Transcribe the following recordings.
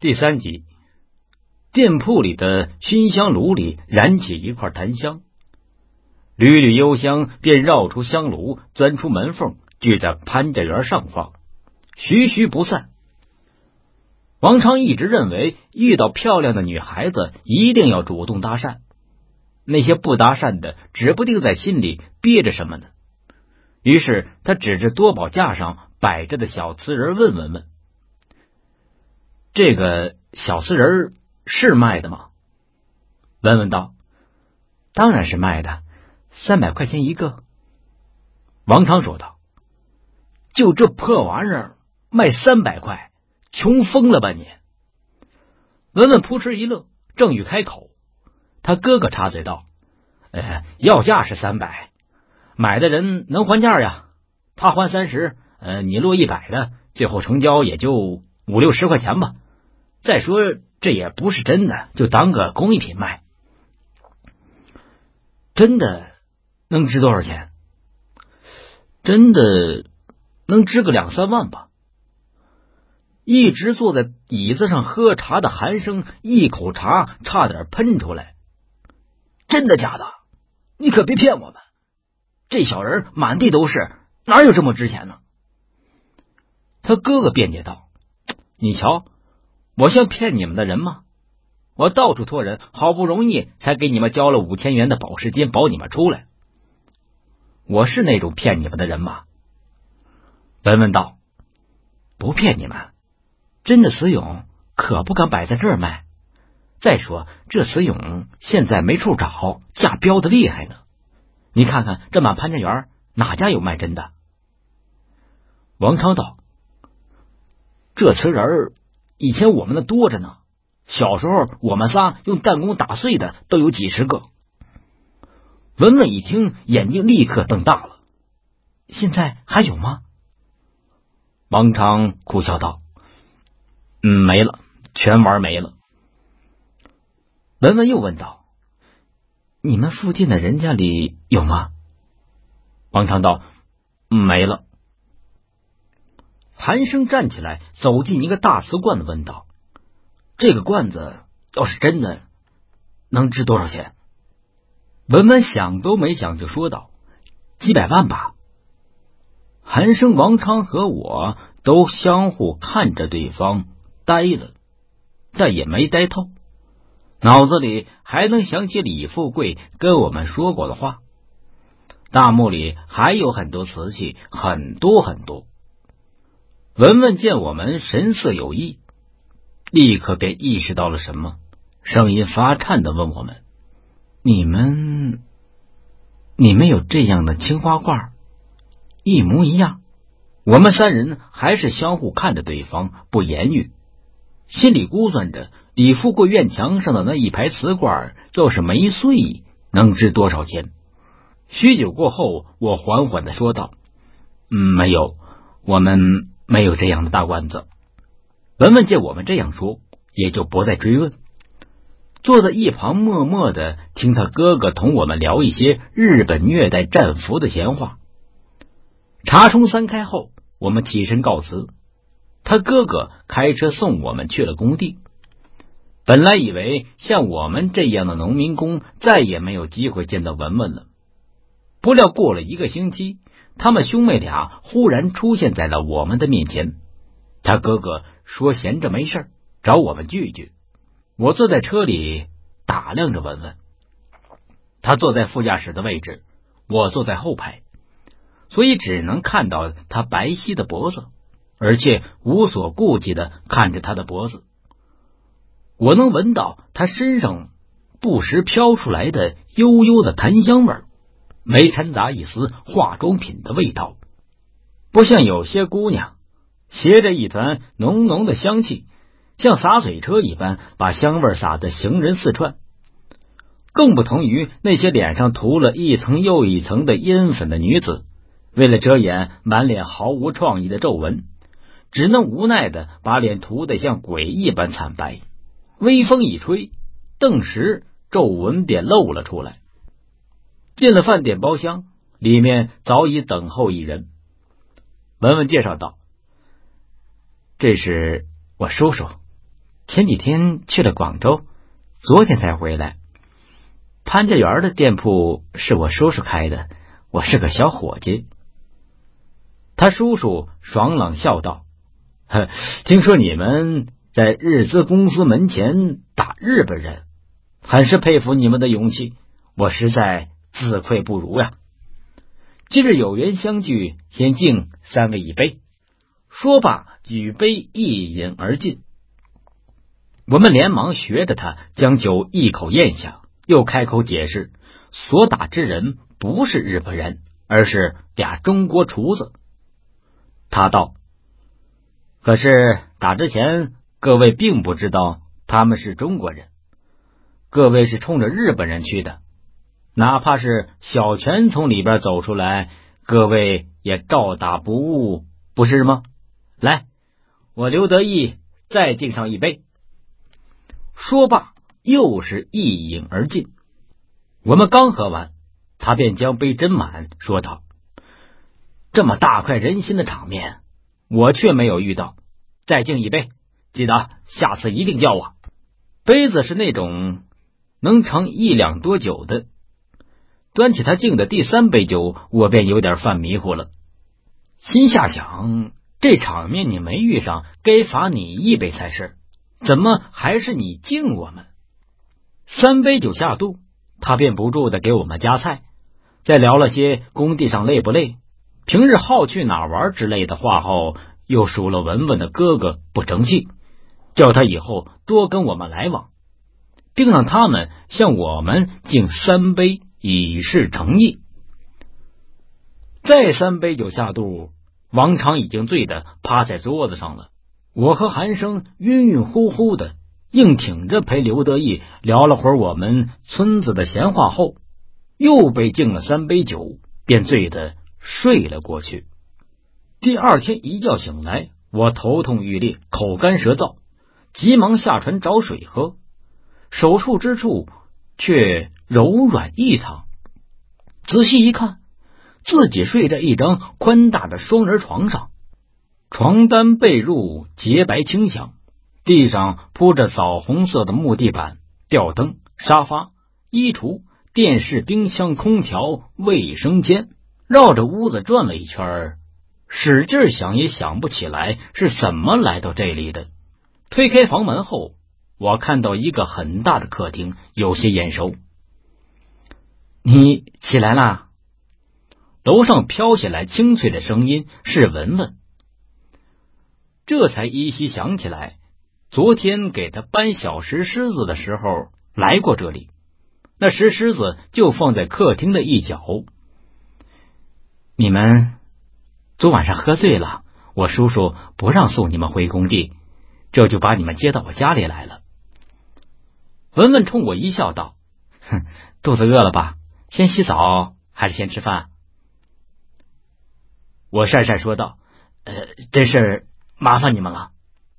第3集，店铺里的熏香炉里燃起一块檀香，缕缕幽香便绕出香炉，钻出门缝，聚在潘家园上方，徐徐不散。王昌一直认为，遇到漂亮的女孩子一定要主动搭讪，那些不搭讪的指不定在心里憋着什么呢。于是他指着多宝架上摆着的小瓷人问文文：“这个小瓷人是卖的吗？”文文道：“当然是卖的，300块钱一个。”王昌说道：“就这破玩意儿卖300块，穷疯了吧你？”文文扑哧一乐，正欲开口，他哥哥插嘴道：“要价是300，买的人能还价呀，他还30，你落100的，最后成交也就50-60块钱吧。再说这也不是真的，就当个工艺品卖。”“真的能值多少钱？”“真的能值个2-3万吧。”一直坐在椅子上喝茶的韩生一口茶差点喷出来：“真的假的？你可别骗我们！这小人满地都是，哪有这么值钱呢？”他哥哥辩解道：“你瞧，我像骗你们的人吗？我到处托人，好不容易才给你们交了5000元的保释金，保你们出来。我是那种骗你们的人吗？”文文道：“不骗你们，真的瓷俑可不敢摆在这儿卖。再说这瓷俑现在没处找，价标的厉害呢。你看看这满潘家园哪家有卖真的？”王昌道：“这瓷人以前我们的多着呢，小时候我们仨用弹弓打碎的都有几十个。”文文一听，眼睛立刻瞪大了：“现在还有吗？”王昌苦笑道：“没了，全玩没了。”文文又问道：“你们附近的人家里有吗？”王昌道：“没了。”韩生站起来，走进一个大瓷罐子，问道：“这个罐子要是真的，能值多少钱？”文文想都没想就说道：“几百万吧。”韩生、王昌和我都相互看着对方，呆了，但也没呆透，脑子里还能想起李富贵跟我们说过的话。大墓里还有很多瓷器，很多很多。文文见我们神色有异，立刻便意识到了什么，声音发颤的问我们：“你们有这样的青花罐？一模一样？”我们3人还是相互看着对方，不言语，心里估算着李富贵院墙上的那一排瓷罐要是没碎，能值多少钱。许久过后，我缓缓地说道：“没有，我们没有这样的大罐子。”文文见我们这样说，也就不再追问，坐在一旁默默的听他哥哥同我们聊一些日本虐待战俘的闲话。茶冲3开后，我们起身告辞，他哥哥开车送我们去了工地。本来以为像我们这样的农民工再也没有机会见到文文了，不料过了1个星期，他们兄妹俩忽然出现在了我们的面前。他哥哥说闲着没事，找我们聚聚。我坐在车里打量着文文，他坐在副驾驶的位置，我坐在后排，所以只能看到他白皙的脖子，而且无所顾忌的看着他的脖子。我能闻到他身上不时飘出来的悠悠的檀香味儿，没掺杂一丝化妆品的味道，不像有些姑娘携着一团浓浓的香气，像洒水车一般把香味洒得行人四窜，更不同于那些脸上涂了一层又一层的阴粉的女子，为了遮掩满脸毫无创意的皱纹，只能无奈的把脸涂得像鬼一般惨白。微风一吹，顿时皱纹便露了出来。进了饭店包厢，里面早已等候一人。文文介绍道：“这是我叔叔。” 前几天去了广州，昨天才回来。潘家园的店铺是我叔叔开的，我是个小伙计。他叔叔爽朗笑道：听说你们在日资公司门前打日本人，很是佩服你们的勇气，我实在自愧不如呀。今日有缘相聚，先敬三位一杯。说罢举杯一饮而尽。我们连忙学着他将酒一口咽下，又开口解释，所打之人不是日本人，而是俩中国厨子。他道：可是打之前各位并不知道他们是中国人，各位是冲着日本人去的，哪怕是小泉从里边走出来，各位也照打不误，不是吗？来，我刘德义再敬上一杯。说罢又是一饮而尽。我们刚喝完，他便将杯斟满，说道：这么大快人心的场面我却没有遇到，再敬一杯，记得下次一定叫我。杯子是那种能盛1两多酒的。端起他敬的第3杯酒，我便有点犯迷糊了，心下想，这场面你没遇上，该罚你1杯才是，怎么还是你敬我们？3杯酒下肚，他便不住的给我们夹菜，再聊了些工地上累不累，平日好去哪玩之类的话后，又数了文文的哥哥不争气，叫他以后多跟我们来往，并让他们向我们敬3杯以示诚意。再3杯酒下肚，王昌已经醉得趴在桌子上了，我和韩生晕晕乎乎的，硬挺着陪刘德义聊了会儿我们村子的闲话后，又被敬了3杯酒，便醉得睡了过去。第2天一觉醒来，我头痛欲裂，口干舌燥，急忙下船找水喝，手触之处却柔软异常，仔细一看，自己睡在一张宽大的双人床上，床单被褥洁白清香，地上铺着枣红色的木地板，吊灯、沙发、衣橱、电视、冰箱、空调、卫生间，绕着屋子转了一圈，使劲想也想不起来是怎么来到这里的。推开房门后，我看到一个很大的客厅，有些眼熟。你起来啦？楼上飘下来清脆的声音是文文。这才依稀想起来，昨天给他搬小石狮子的时候来过这里，那石狮子就放在客厅的一角。你们昨晚上喝醉了，我叔叔不让送你们回工地，这就把你们接到我家里来了。文文冲我一笑道：哼，肚子饿了吧？先洗澡还是先吃饭？我讪讪说道：真是麻烦你们了。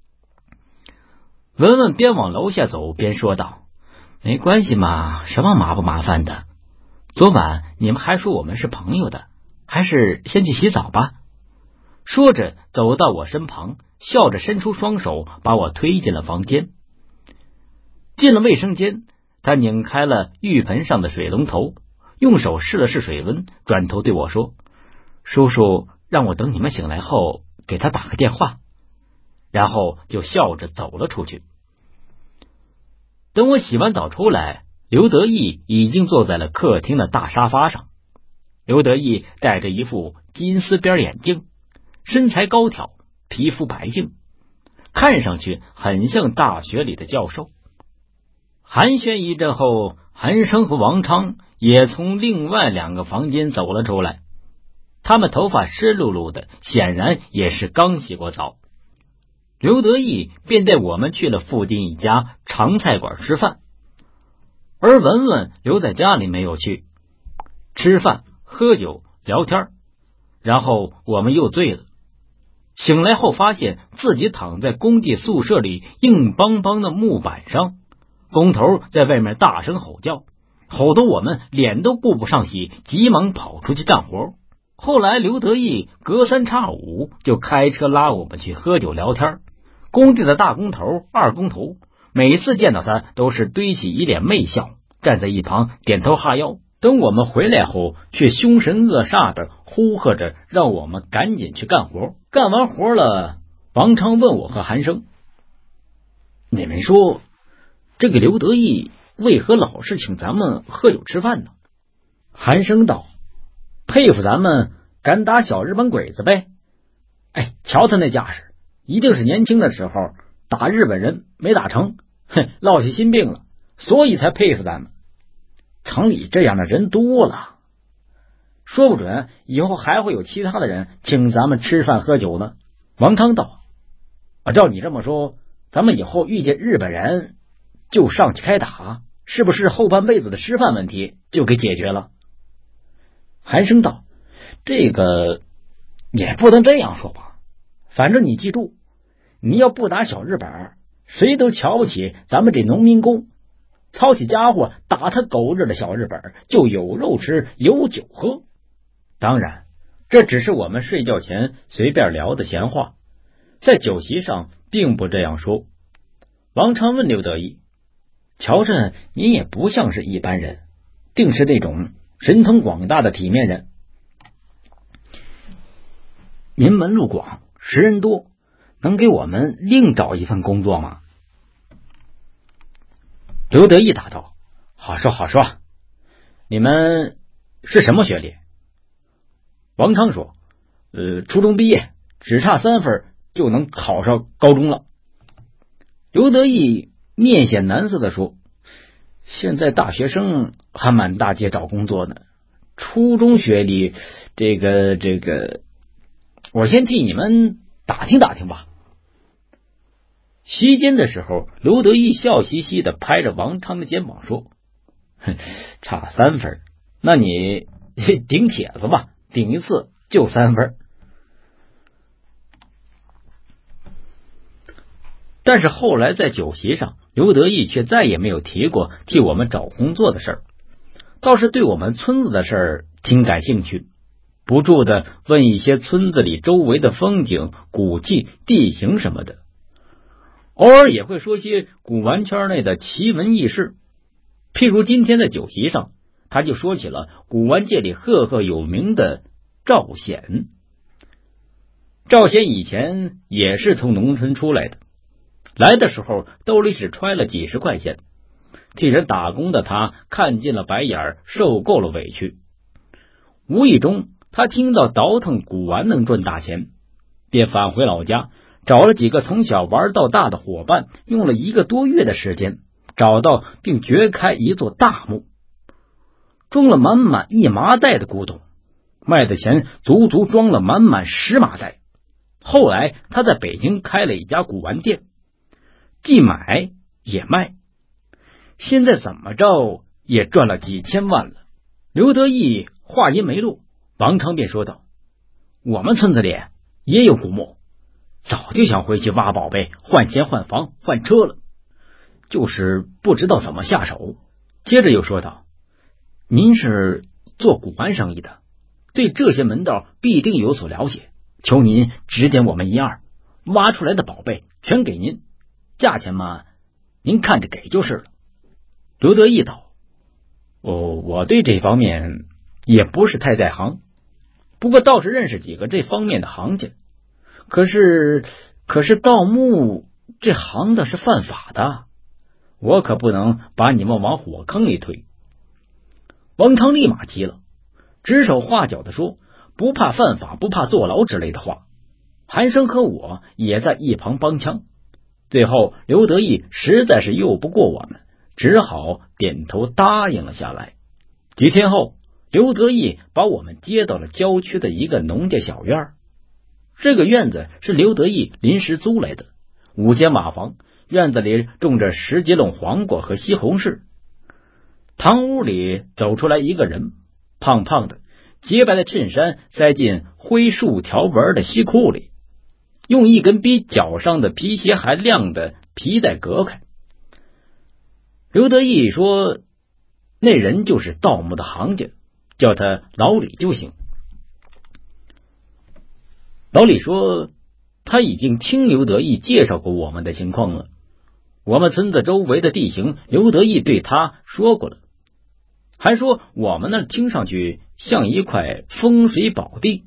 文文边往楼下走边说道：没关系嘛，什么麻不麻烦的，昨晚你们还说我们是朋友的，还是先去洗澡吧。说着走到我身旁，笑着伸出双手把我推进了房间。进了卫生间，他拧开了浴盆上的水龙头，用手试了试水温，转头对我说：叔叔让我等你们醒来后给他打个电话，然后就笑着走了出去。等我洗完澡出来，刘德义已经坐在了客厅的大沙发上。刘德义戴着一副金丝边眼镜，身材高挑，皮肤白净，看上去很像大学里的教授。寒暄一阵后，韩生和王昌也从另外2个房间走了出来，他们头发湿漉漉的，显然也是刚洗过澡。刘德义便带我们去了附近一家常菜馆吃饭，而文文留在家里没有去。吃饭、喝酒、聊天，然后我们又醉了。醒来后发现自己躺在工地宿舍里硬邦邦的木板上，工头在外面大声吼叫，吼得我们脸都顾不上洗，急忙跑出去干活。后来刘德义隔3差5就开车拉我们去喝酒聊天， 工地的大工头、二工头每次见到他都是堆起一脸媚笑，站在一旁点头哈腰。等我们回来后，却凶神恶煞的呼喝着让我们赶紧去干活。干完活了，王昌问我和韩生：“你们说这个刘德义为何老是请咱们喝酒吃饭呢？”韩生道：“佩服咱们敢打小日本鬼子呗。哎，瞧他那架势，一定是年轻的时候打日本人没打成，落下心病了，所以才佩服咱们。城里这样的人多了，说不准以后还会有其他的人请咱们吃饭喝酒呢。”王昌道：“照你这么说，咱们以后遇见日本人就上去开打，是不是后半辈子的吃饭问题就给解决了？”韩生道：“这个也不能这样说吧，反正你记住，你要不打小日本，谁都瞧不起咱们这农民工。操起家伙打他狗日的小日本，就有肉吃有酒喝。当然，这只是我们睡觉前随便聊的闲话，在酒席上并不这样说。”王昌问刘德义：“瞧着您也不像是一般人，定是那种神通广大的体面人。您门路广，识人多，能给我们另找一份工作吗？”刘德义答道：“好说好说，你们是什么学历？”王昌说：“初中毕业，只差3分就能考上高中了。”刘德义面显难色的说：“现在大学生还满大街找工作呢，初中学历，这个，我先替你们打听打听吧。”席间的时候，刘德义笑嘻嘻的拍着王昌的肩膀说：“差3分，那你顶帖子吧，顶一次就3分。”但是后来在酒席上，刘德义却再也没有提过替我们找工作的事儿，倒是对我们村子的事儿挺感兴趣，不住的问一些村子里周围的风景、古迹、地形什么的，偶尔也会说些古玩圈内的奇闻异事。譬如今天的酒席上，他就说起了古玩界里赫赫有名的赵显。赵显以前也是从农村出来的，来的时候兜里只揣了几十块钱，替人打工的他看尽了白眼，受够了委屈。无意中他听到倒腾古玩能赚大钱，便返回老家，找了几个从小玩到大的伙伴，用了1个多月的时间，找到并掘开一座大墓，装了满满1麻袋的古董，卖的钱足足装了满满10麻袋。后来他在北京开了一家古玩店，既买也卖，现在怎么着也赚了几千万了。刘德义话音没落，王昌便说道：“我们村子里也有古墓，早就想回去挖宝贝、换钱、换房、换车了，就是不知道怎么下手。”接着又说道：“您是做古玩生意的，对这些门道必定有所了解，求您指点我们一二，挖出来的宝贝全给您，价钱嘛，您看着给就是了。”刘德义道：“我对这方面也不是太在行，不过倒是认识几个这方面的行家。可是盗墓这行的是犯法的，我可不能把你们往火坑里推。”王昌立马急了，指手画脚的说：“不怕犯法，不怕坐牢之类的话。”韩生和我也在一旁帮腔。最后刘德义实在是拗不过我们，只好点头答应了下来。几天后，刘德义把我们接到了郊区的一个农家小院。这个院子是刘德义临时租来的，5间瓦房，院子里种着10几垄黄瓜和西红柿。堂屋里走出来一个人，胖胖的，洁白的衬衫塞进灰竖条纹的西裤里，用一根比脚上的皮鞋还亮的皮带隔开。刘德义说那人就是盗墓的行家，叫他老李就行。老李说：“ 他已经听刘德义介绍过我们的情况了。我们村子周围的地形，刘德义对他说过了，还说我们那儿听上去像一块风水宝地。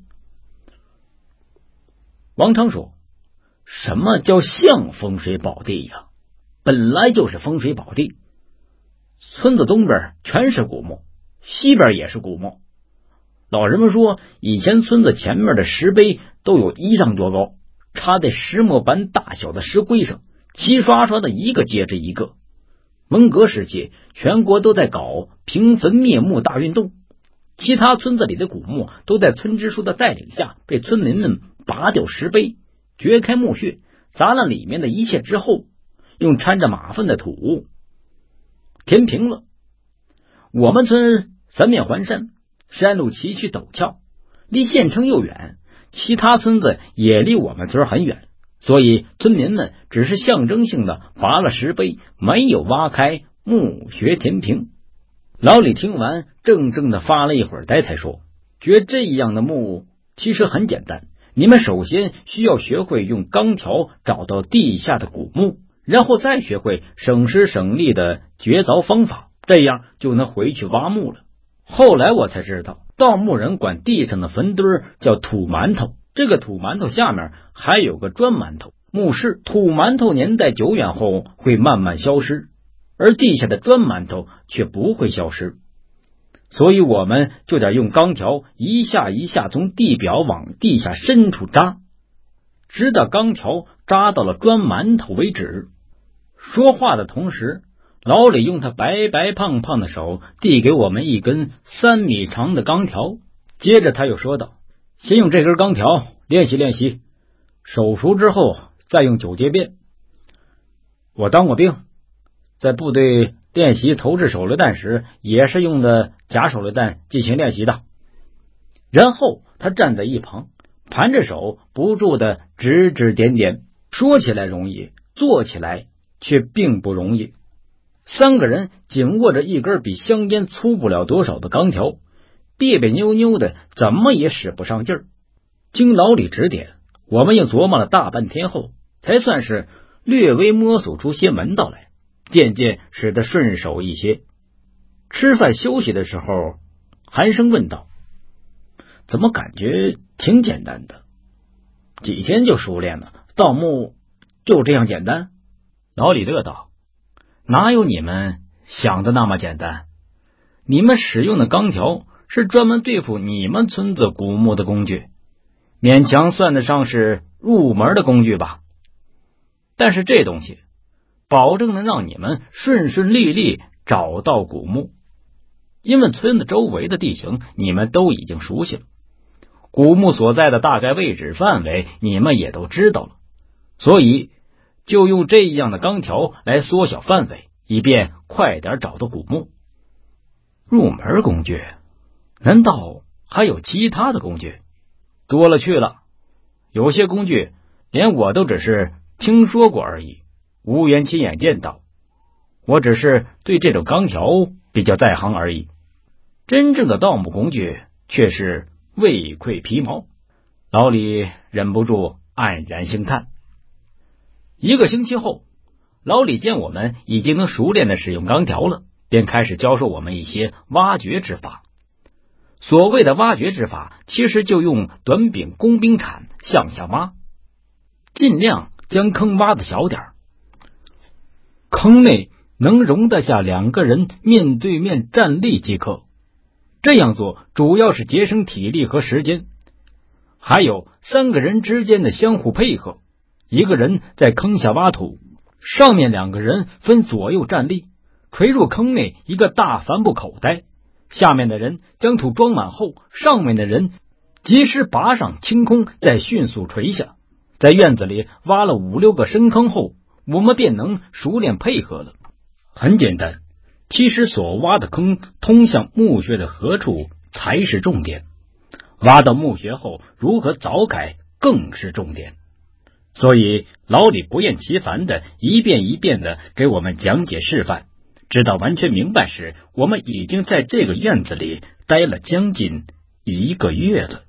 王昌说：“什么叫像风水宝地呀？本来就是风水宝地。村子东边全是古墓，西边也是古墓。老人们说，以前村子前面的石碑都有1丈多高，插在石磨般大小的石灰上，齐刷刷的一个接着一个。文革时期，全国都在搞平坟灭墓大运动，其他村子里的古墓都在村支书的带领下被村民们拔掉石碑，掘开墓穴，砸了里面的一切之后，用掺着马粪的土填平了。我们村三面环山，山路崎岖陡峭，离县城又远，其他村子也离我们村很远，所以村民们只是象征性的拔了石碑，没有挖开墓穴填平。老李听完怔怔的发了一会儿呆，才说：“掘这样的墓其实很简单，你们首先需要学会用钢条找到地下的古墓，然后再学会省时省力的掘凿方法，这样就能回去挖墓了。”后来我才知道，盗墓人管地上的坟堆叫土馒头，这个土馒头下面还有个砖馒头。墓室土馒头年代久远后会慢慢消失，而地下的砖馒头却不会消失，所以我们就得用钢条一下一下从地表往地下深处扎，直到钢条扎到了砖馒头为止。说话的同时，老李用他白白胖胖的手递给我们一根3米长的钢条，接着他又说道：“先用这根钢条练习练习，手熟之后再用9节鞭。我当过兵，在部队练习投掷手榴弹时，也是用的假手榴弹进行练习的。”然后他站在一旁，盘着手不住的指指点点，说起来容易，做起来却并不容易。3个人紧握着一根比香烟粗不了多少的钢条，别别扭扭的，怎么也使不上劲儿。经老李指点，我们又琢磨了大半天后，才算是略微摸索出些门道来，渐渐使得顺手一些。吃饭休息的时候，韩生问道：“怎么感觉挺简单的？几天就熟练了？盗墓就这样简单？”老李乐道：“哪有你们想的那么简单？你们使用的钢条是专门对付你们村子古墓的工具，勉强算得上是入门的工具吧。但是这东西保证能让你们顺顺利利找到古墓，因为村子周围的地形你们都已经熟悉了，古墓所在的大概位置范围你们也都知道了，所以就用这样的钢条来缩小范围，以便快点找到古墓。入门工具？难道还有其他的工具？多了去了，有些工具连我都只是听说过而已，无缘亲眼见到。我只是对这种钢条比较在行而已。真正的盗墓工具却是未窥皮毛。老李忍不住黯然兴叹。1个星期后，老李见我们已经能熟练的使用钢条了，便开始教授我们一些挖掘之法。所谓的挖掘之法，其实就用短柄工兵铲向下挖，尽量将坑挖的小点，坑内能容得下2个人面对面站立即可。这样做主要是节省体力和时间，还有3个人之间的相互配合。1个人在坑下挖土，上面2个人分左右站立，垂入坑内一个大帆布口袋，下面的人将土装满后，上面的人及时拔上清空，再迅速垂下。在院子里挖了5、6个深坑后，我们便能熟练配合了。很简单，其实所挖的坑通向墓穴的何处才是重点，挖到墓穴后如何凿开更是重点。所以老李不厌其烦的一遍一遍的给我们讲解示范，直到完全明白时，我们已经在这个院子里待了将近1个月了。